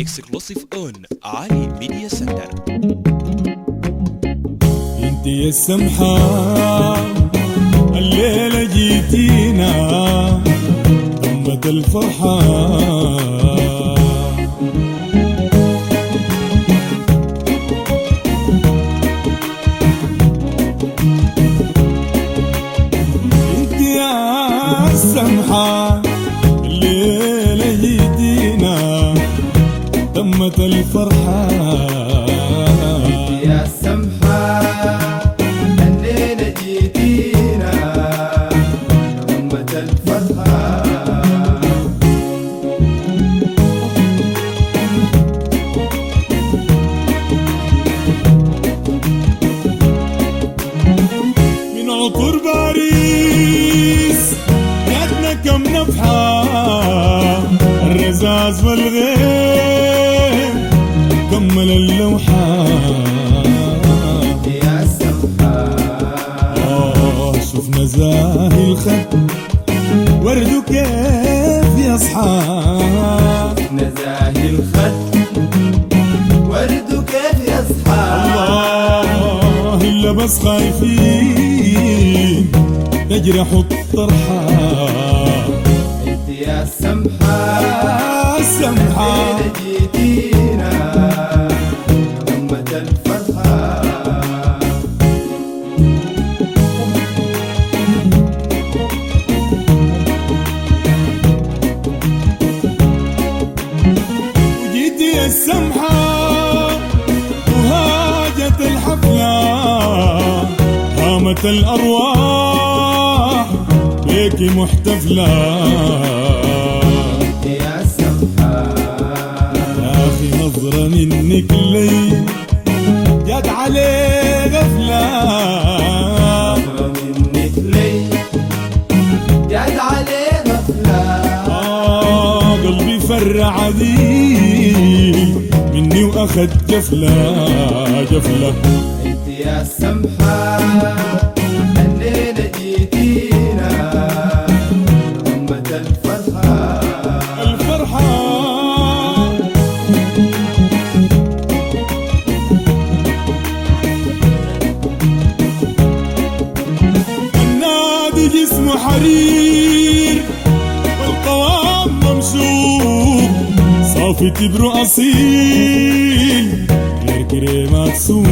exclusive on علي ميديا سنتر. انت يا السمحة الليلة جيتينا ضمة الفرحة. انت يا السمحة الليلة جيتينا ضمة الفرحة. يا السمحة الليلة جيتينا ضمة الفرحة. من عطور باريس جاتنا كم نفحة، الرزاز والغيم كمل اللوحة. يا السمحة شفنا زاهي الخد ورده كيف يصحى. نزاهي الخد ورده كيف يصحى. الله إلا بس خايفين تجرحوا الطرحة. انت يا السمحة السمحة الليلة جيتينا ضمة الفرحة. وجيتي يا السمحة وهاجت الحفلة، هامت الأرواح بيكي محتفلة. يا السمحة يا أخي نظرة منك لي جات عليه غفلة. منك لي جات عليه غفلة. قلبي فرع عديل مني وأخد جفلة جفلة. انت يا السمحة الليلة جيتينا ضمة الفرحة. الفرحة النادي جسمه حرير والقوام ممشوق، صافي تبرو أصيل غير كريمات سوق.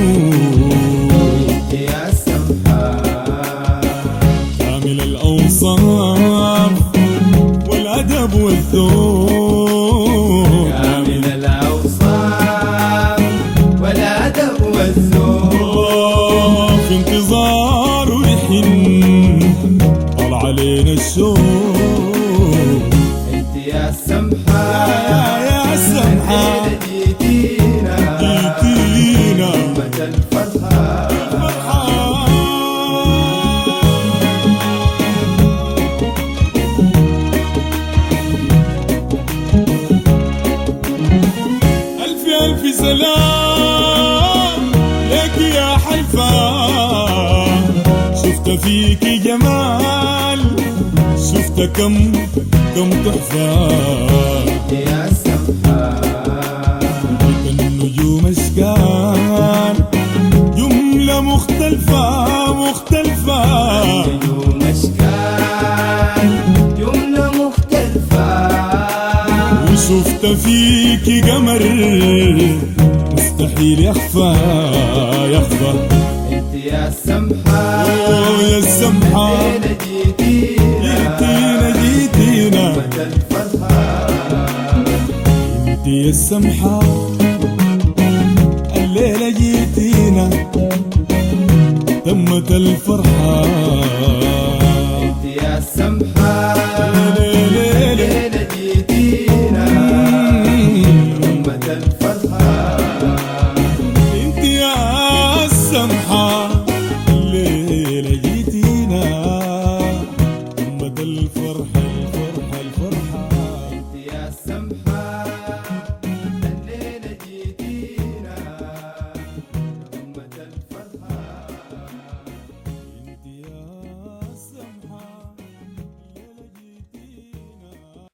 يا السمحة كامل الأوصاف والأدب والذوق. كامل الأوصاف والأدب والذوق. في انتظار ويحن طال علينا الشوق. انت يا السمحة يا السمحة الليلة جيتينا جيتينا ضمة الفرحة. ألف ألف سلام لك يا حلفا، شفت فيك جمال شفت كم تحفة. يا السمحة النجوم اشكال جملة مختلفة مختلفة. نجوم أشكال جملة مختلفة. وشفت فيكي قمر مستحيل يخفى يخفى. انت يا السمحة يا السمحة الليلة جيتينا جيتينا ضمة الفرحة. انت يا السمحة الليلة جيتينا ضمة الفرحة. انت يا السمحة ليلة الليلة جيتينا ضمة الفرحة. انت يا السمحة الليلة جيتينا ضمة الفرحة الفرحة الفرحة. انت يا السمحة